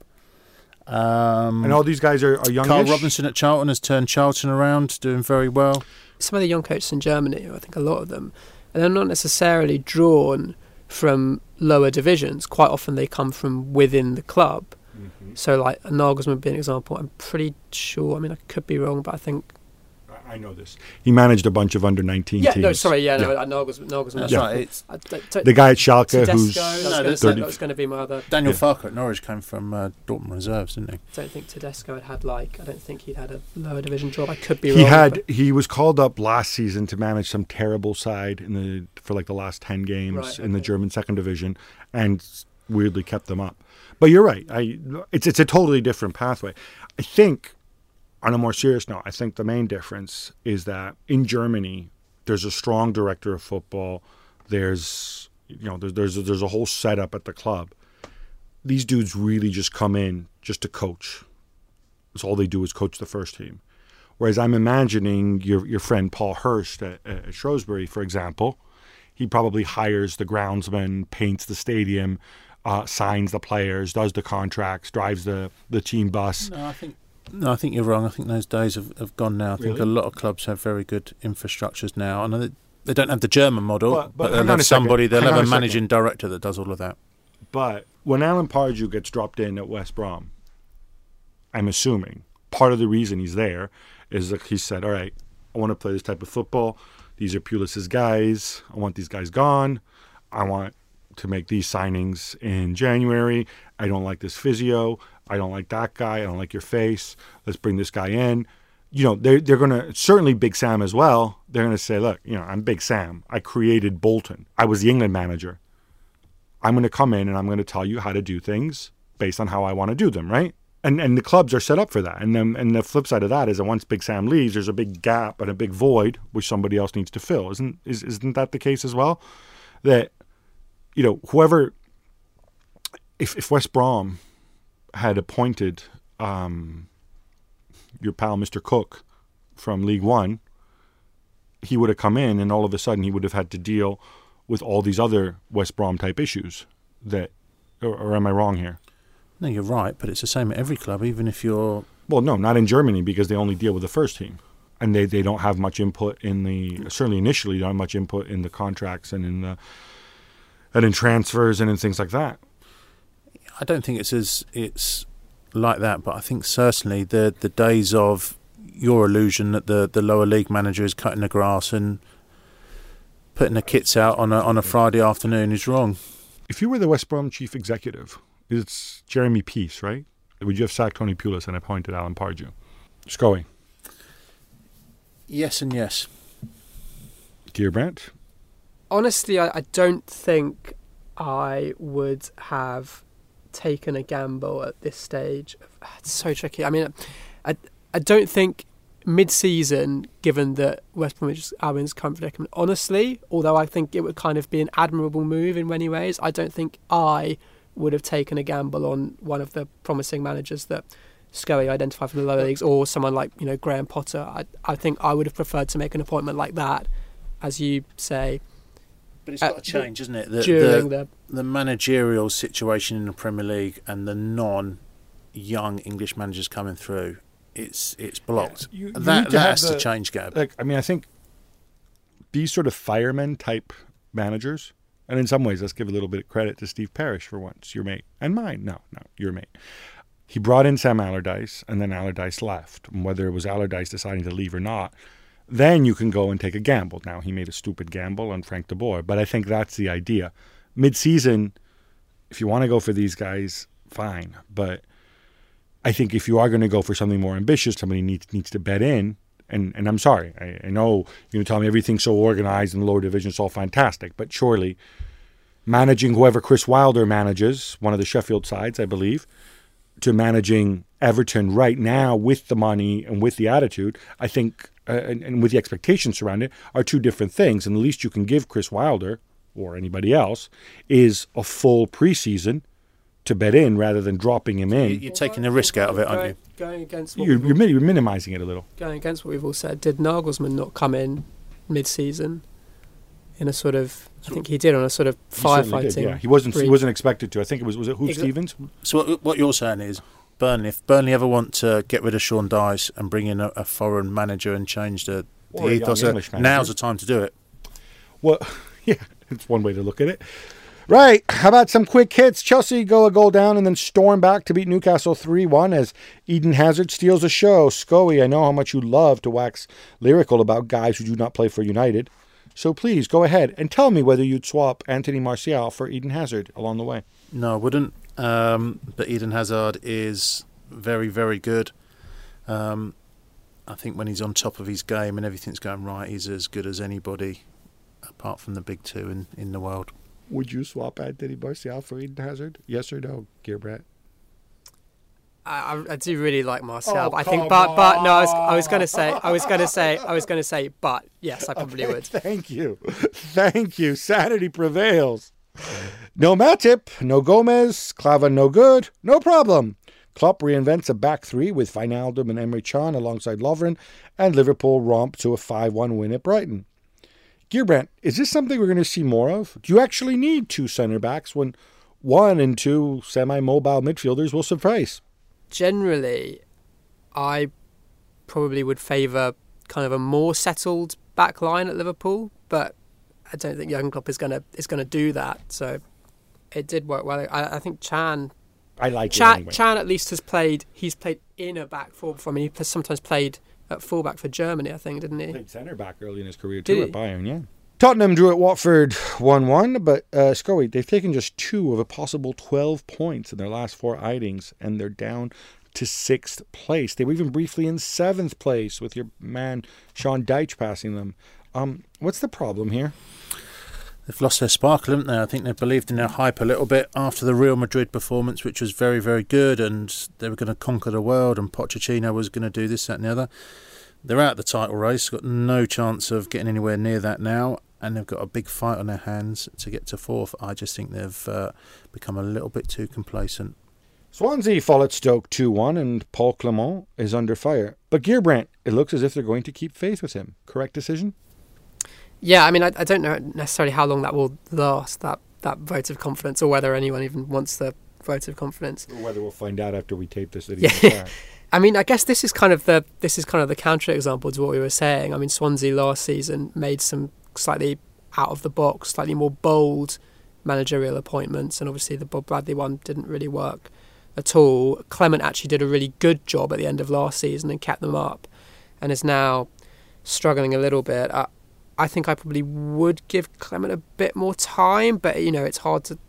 And all these guys are youngish?
Carl Robinson at Charlton has turned Charlton around, doing very well.
Some of the young coaches in Germany, I think a lot of them, and they're not necessarily drawn from lower divisions. Quite often they come from within the club. Mm-hmm. So like Nagelsmann would be an example. I'm pretty sure, I mean I could be wrong, but I think...
I know this. He managed a bunch of under-19 teams.
Nagelsmann.
That's right.
The guy at Schalke who's...
That's going to be my other...
Daniel Farke at Norwich came from Dortmund Reserves, didn't he?
I don't think Tedesco had I don't think he'd had a lower division job. I could be wrong.
He was called up last season to manage some terrible side for the last 10 games in the German second division, and weirdly kept them up. But you're right. It's a totally different pathway. I think... On a more serious note, I think the main difference is that in Germany, there's a strong director of football. There's a whole setup at the club. These dudes really just come in just to coach. That's all they do is coach the first team. Whereas I'm imagining your friend Paul Hurst at Shrewsbury, for example, he probably hires the groundsman, paints the stadium, signs the players, does the contracts, drives the team bus.
No, I think you're wrong. I think those days have gone now. I think a lot of clubs have very good infrastructures now. I know they don't have the German model, but they'll have somebody, they'll have a managing director that does all of that.
But when Alan Pardew gets dropped in at West Brom, I'm assuming part of the reason he's there is that he said, all right, I want to play this type of football. These are Pulis's guys. I want these guys gone. I want to make these signings in January. I don't like this physio. I don't like that guy. I don't like your face. Let's bring this guy in. They're going to, certainly Big Sam as well, they're going to say, look, I'm Big Sam. I created Bolton. I was the England manager. I'm going to come in and I'm going to tell you how to do things based on how I want to do them, right? And the clubs are set up for that. And the flip side of that is that once Big Sam leaves, there's a big gap and a big void which somebody else needs to fill. Isn't that the case as well? That, whoever, if West Brom had appointed your pal Mr. Cook from League One, he would have come in and all of a sudden he would have had to deal with all these other West Brom type issues. Or am I wrong here?
No, you're right, but it's the same at every club, even if you're...
Well, no, not in Germany, because they only deal with the first team. And they don't have much input certainly initially, don't have much input in the contracts and in transfers and in things like that.
I don't think it's like that, but I think certainly the days of your illusion that the lower league manager is cutting the grass and putting the kits out on a Friday afternoon is wrong.
If you were the West Brom chief executive, it's Jeremy Peace, right? Would you have sacked Tony Pulis and appointed Alan Pardew? Scully.
Yes and yes.
Gearbrandt?
Honestly, I don't think I would have taken a gamble at this stage. It's so tricky. I mean, I don't think mid-season, given that West Bromwich Albion's current predicament, honestly, although I think it would kind of be an admirable move in many ways, I don't think I would have taken a gamble on one of the promising managers that Scully identified from the lower leagues, or someone like Graham Potter. I think I would have preferred to make an appointment like that, as you say.
But it's got to change, isn't it? The managerial situation in the Premier League and the non-young English managers coming through, it's blocked.
Yeah,
that has to change, Gab.
I think these sort of firemen type managers, and in some ways, let's give a little bit of credit to Steve Parish for once, your mate, and mine. No, your mate. He brought in Sam Allardyce, and then Allardyce left. And whether it was Allardyce deciding to leave or not, then you can go and take a gamble. Now, he made a stupid gamble on Frank de Boer, but I think that's the idea. Mid-season, if you want to go for these guys, fine. But I think if you are going to go for something more ambitious, somebody needs to bet in. And I'm sorry, I know you're telling me everything's so organized in the lower division, it's all fantastic, but surely managing whoever Chris Wilder manages, one of the Sheffield sides, I believe, to managing Everton right now with the money and with the attitude, I think and with the expectations surrounding it, are two different things. And the least you can give Chris Wilder, or anybody else, is a full preseason to bet in rather than dropping him in.
You're taking the risk out of it, aren't you?
Going against what
You're minimizing it a little.
Going against what we've all said, did Nagelsmann not come in mid-season in a sort of? I think he did on a sort of firefighting.
Yeah, he wasn't expected to. I think was it Hoop Stevens?
So what you're saying is, Burnley, if Burnley ever want to get rid of Sean Dyche and bring in a foreign manager and change the ethos, now's the time to do it.
Well, yeah, it's one way to look at it. Right, how about some quick hits? Chelsea go a goal down and then storm back to beat Newcastle 3-1 as Eden Hazard steals the show. Scully, I know how much you love to wax lyrical about guys who do not play for United. So please, go ahead and tell me whether you'd swap Anthony Martial for Eden Hazard along the way.
No, I wouldn't. But Eden Hazard is very, very good. I think when he's on top of his game and everything's going right, he's as good as anybody apart from the big two in the world.
Would you swap Anthony Martial for Eden Hazard? Yes or no, Gearbrandt?
I do really like Martial, but I think, but no, I was going to say, but yes, I probably would.
Thank you. Sanity prevails. No Matip, no Gomez, Clava no good, no problem. Klopp reinvents a back three with Wijnaldum and Emre Can alongside Lovren, and Liverpool romp to a 5-1 win at Brighton. Gearbrandt, is this something we're going to see more of? Do you actually need two centre-backs when one and two semi-mobile midfielders will suffice?
Generally, I probably would favour kind of a more settled back line at Liverpool, but I don't think Jurgen Klopp is going to do that. So it did work well. I think Can.
I like Can, it anyway.
Can at least has played. He's played in a back four. I mean, he sometimes played at fullback for Germany, I think, didn't he?
Played centre back early in his career too at Bayern, yeah. Tottenham drew at Watford 1-1, but Scully, they've taken just 2 of a possible 12 points in their last 4 outings, and they're down to 6th place. They were even briefly in 7th place with your man Sean Dyche passing them. What's the problem here?
They've lost their sparkle, haven't they? I think they believed in their hype a little bit after the Real Madrid performance, which was very, very good, and they were going to conquer the world, and Pochettino was going to do this, that and the other. They're out of the title race, got no chance of getting anywhere near that now, and they've got a big fight on their hands to get to 4th. I just think they've become a little bit too complacent.
Swansea fall at Stoke 2-1, and Paul Clement is under fire. But Gearbrandt, it looks as if they're going to keep faith with him. Correct decision?
Yeah, I mean, I don't know necessarily how long that will last, that vote of confidence, or whether anyone even wants the vote of confidence.
Or whether we'll find out after we tape this.
Yeah. I mean, I guess this is kind of the counterexample to what we were saying. I mean, Swansea last season made some slightly out of the box, slightly more bold managerial appointments, and obviously the Bob Bradley one didn't really work at all. Clement actually did a really good job at the end of last season and kept them up, and is now struggling a little bit. I think I probably would give Clement a bit more time, but it's hard to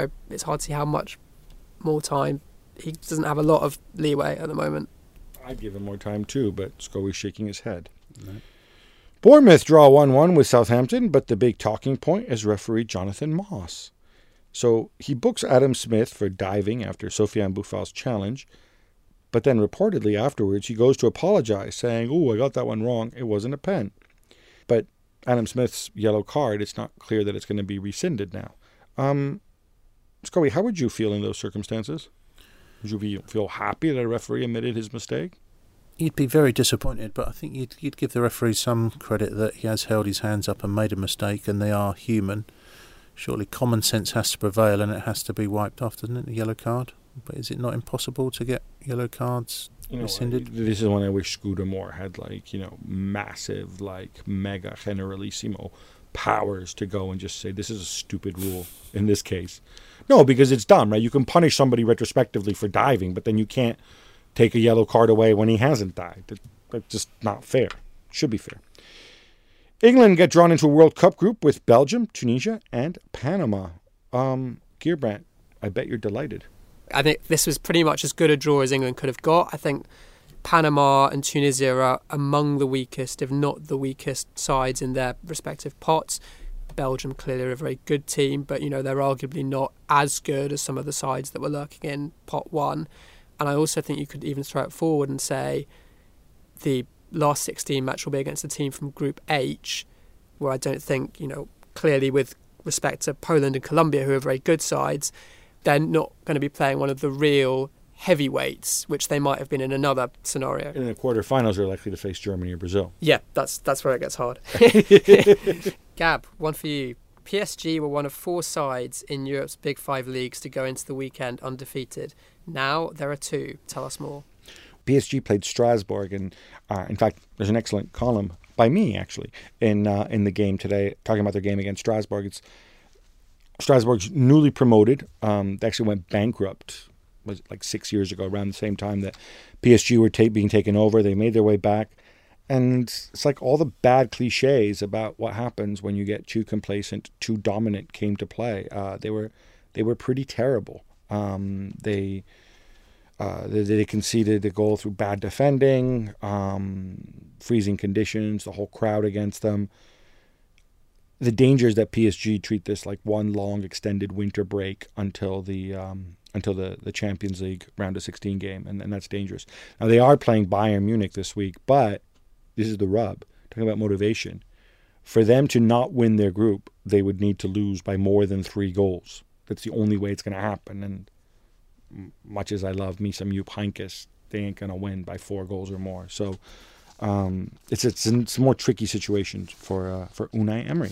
see how much more time. He doesn't have a lot of leeway at the moment.
I'd give him more time too, but Scully's shaking his head. Right. Bournemouth draw 1-1 with Southampton, but the big talking point is referee Jonathan Moss. So he books Adam Smith for diving after Sofiane Boufal's challenge, but then reportedly afterwards he goes to apologize, saying, I got that one wrong, it wasn't a pen. But Adam Smith's yellow card, it's not clear that it's going to be rescinded now. Scully, how would you feel in those circumstances? Would you feel happy that a referee admitted his mistake?
You'd be very disappointed, but I think you'd give the referee some credit that he has held his hands up and made a mistake, and they are human. Surely common sense has to prevail, and it has to be wiped off, doesn't it, the yellow card? But is it not impossible to get yellow cards rescinded?
This is when I wish Scudamore had, massive, mega generalissimo powers to go and just say, this is a stupid rule in this case. No, because it's dumb, right? You can punish somebody retrospectively for diving, but then you can't take a yellow card away when he hasn't dived. That's just not fair. Should be fair. England get drawn into a World Cup group with Belgium, Tunisia, and Panama. Gearbrandt, I bet you're delighted.
I think this was pretty much as good a draw as England could have got. I think Panama and Tunisia are among the weakest, if not the weakest, sides in their respective pots. Belgium clearly are a very good team, but they're arguably not as good as some of the sides that were lurking in pot 1. And I also think you could even throw it forward and say the last 16 match will be against a team from Group H, where I don't think, clearly with respect to Poland and Colombia, who are very good sides, they're not going to be playing one of the real heavyweights, which they might have been in another scenario.
In the quarterfinals, they're likely to face Germany or Brazil.
Yeah, that's where it gets hard. Gab, one for you. PSG were one of 4 sides in Europe's Big 5 leagues to go into the weekend undefeated. Now there are 2. Tell us more.
PSG played Strasbourg, and in fact, there's an excellent column by me, actually, in the game today, talking about their game against Strasbourg. It's Strasbourg's newly promoted. They actually went bankrupt, was it like 6 years ago, around the same time that PSG were being taken over. They made their way back. And it's like all the bad cliches about what happens when you get too complacent, too dominant came to play. They were pretty terrible. They conceded a goal through bad defending, freezing conditions, the whole crowd against them. The danger is that PSG treat this like one long extended winter break until the Champions League round of 16 game, and that's dangerous. Now they are playing Bayern Munich this week, but this is the rub. Talking about motivation. For them to not win their group, they would need to lose by more than 3 goals. That's the only way it's going to happen. And much as I love me some Jupp Heynckes, they ain't going to win by 4 goals or more. So it's a more tricky situation for Unai Emery.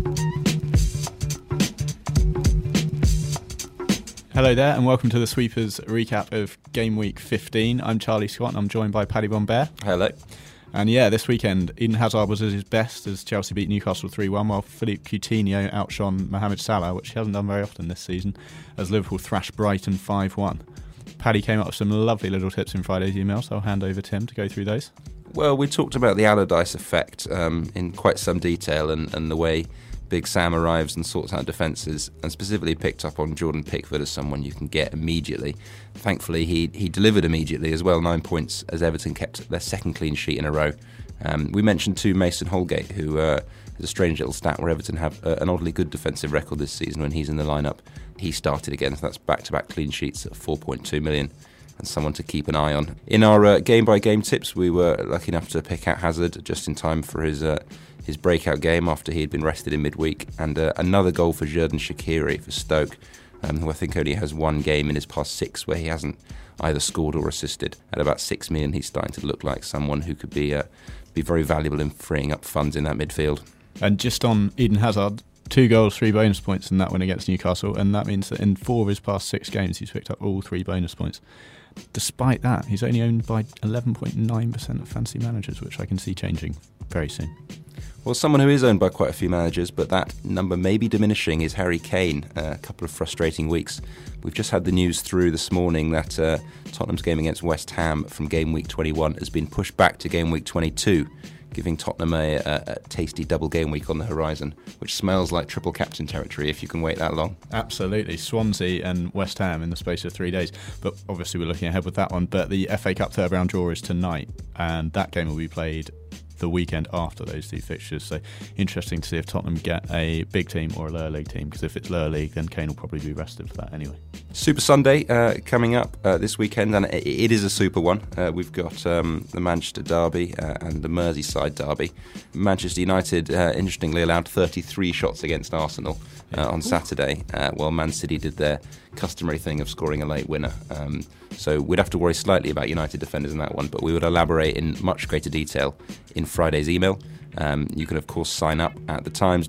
Hello there, and welcome to the Sweepers recap of Game Week 15. I'm Charlie Scott, and I'm joined by Paddy Bombert.
Hello.
And yeah, this weekend, Eden Hazard was at his best as Chelsea beat Newcastle 3-1, while Philippe Coutinho outshone Mohamed Salah, which he hasn't done very often this season, as Liverpool thrashed Brighton 5-1. Paddy came up with some lovely little tips in Friday's email, so I'll hand over to him to go through those.
Well, we talked about the Allardyce effect in quite some detail, and the way Big Sam arrives and sorts out defences, and specifically picked up on Jordan Pickford as someone you can get immediately. Thankfully, he delivered immediately as well, 9 points as Everton kept their second clean sheet in a row. We mentioned too Mason Holgate, who is a strange little stat where Everton have an oddly good defensive record this season when he's in the lineup. He started again, so that's back-to-back clean sheets at 4.2 million. And someone to keep an eye on. In our game-by-game tips, we were lucky enough to pick out Hazard just in time for his breakout game after he had been rested in midweek, and another goal for Xherdan Shaqiri for Stoke, who I think only has 1 game in his past 6 where he hasn't either scored or assisted. At about 6 million, he's starting to look like someone who could be very valuable in freeing up funds in that midfield.
And just on Eden Hazard, 2 goals, 3 bonus points in that win against Newcastle, and that means that in 4 of his past 6 games, he's picked up all 3 bonus points. Despite that, he's only owned by 11.9% of fantasy managers, which I can see changing very soon.
Well, someone who is owned by quite a few managers, but that number may be diminishing, is Harry Kane. A couple of frustrating weeks. We've just had the news through this morning that Tottenham's game against West Ham from game week 21 has been pushed back to game week 22, giving Tottenham a tasty double game week on the horizon, which smells like triple captain territory if you can wait that long.
Absolutely. Swansea and West Ham in the space of 3 days. But obviously we're looking ahead with that one. But the FA Cup third round draw is tonight, and that game will be played the weekend after those 2 fixtures. So interesting to see if Tottenham get a big team or a lower league team, because if it's lower league, then Kane will probably be rested for that anyway.
Super Sunday coming up this weekend, and it is a super one. We've got the Manchester derby and the Merseyside derby. Manchester United, interestingly, allowed 33 shots against Arsenal on Saturday, while Man City did their customary thing of scoring a late winner. So we'd have to worry slightly about United defenders in that one, but we would elaborate in much greater detail in Friday's email. You can, of course, sign up at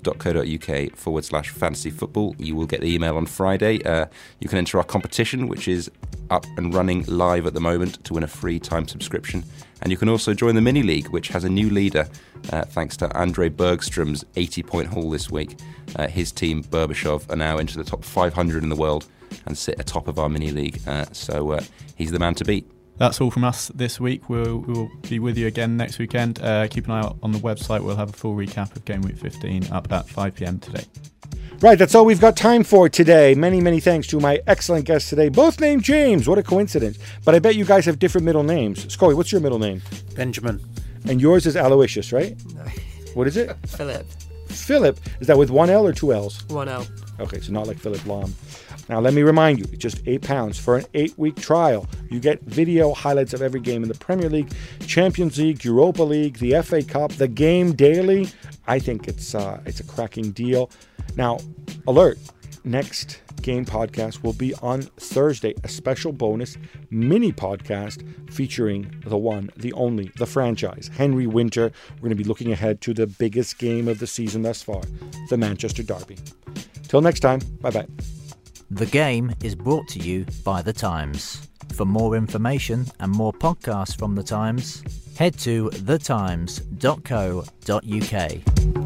thetimes.co.uk/fantasy football. You will get the email on Friday. You can enter our competition, which is up and running live at the moment, to win a free time subscription. And you can also join the mini league, which has a new leader, thanks to Andre Bergstrom's 80-point haul this week. His team, Berbatov, are now into the top 500 in the world and sit atop of our mini league. So he's the man to beat.
That's all from us this week. We'll be with you again next weekend. Keep an eye out on the website. We'll have a full recap of Game Week 15 up at 5 p.m. today.
Right, that's all we've got time for today. Many, many thanks to my excellent guests today, both named James. What a coincidence. But I bet you guys have different middle names. Scully, what's your middle name?
Benjamin.
And yours is Aloysius, right?
No.
What is it?
Philip.
Philip. Is that with 1 L or 2 L's?
1 L.
Okay, so not like Philip Lahm. Now, let me remind you, it's just £8 for an 8-week trial. You get video highlights of every game in the Premier League, Champions League, Europa League, the FA Cup, the game daily. I think it's a cracking deal. Now, alert, next game podcast will be on Thursday, a special bonus mini podcast featuring the one, the only, the franchise, Henry Winter. We're going to be looking ahead to the biggest game of the season thus far, the Manchester Derby. Till next time, bye-bye.
The Game is brought to you by The Times. For more information and more podcasts from The Times, head to thetimes.co.uk.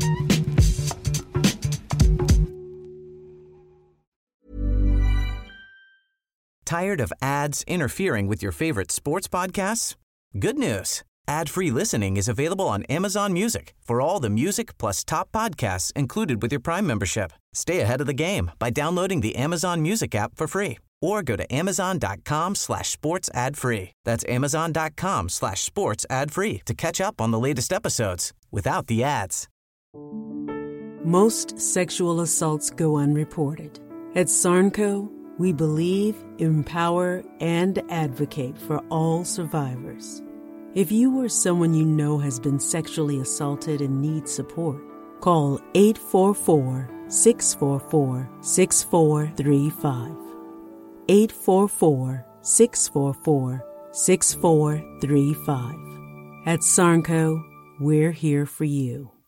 Tired of ads interfering with your favorite sports podcasts? Good news. Ad-free listening is available on Amazon Music for all the music plus top podcasts included with your Prime membership. Stay ahead of the game by downloading the Amazon Music app for free or go to amazon.com/sports ad free. That's amazon.com/sports ad free to catch up on the latest episodes without the ads.
Most sexual assaults go unreported. At Sarnco, we believe, empower, and advocate for all survivors. If you or someone you know has been sexually assaulted and needs support, call 844-644-6435. 844-644-6435. At Sarnco, we're here for you.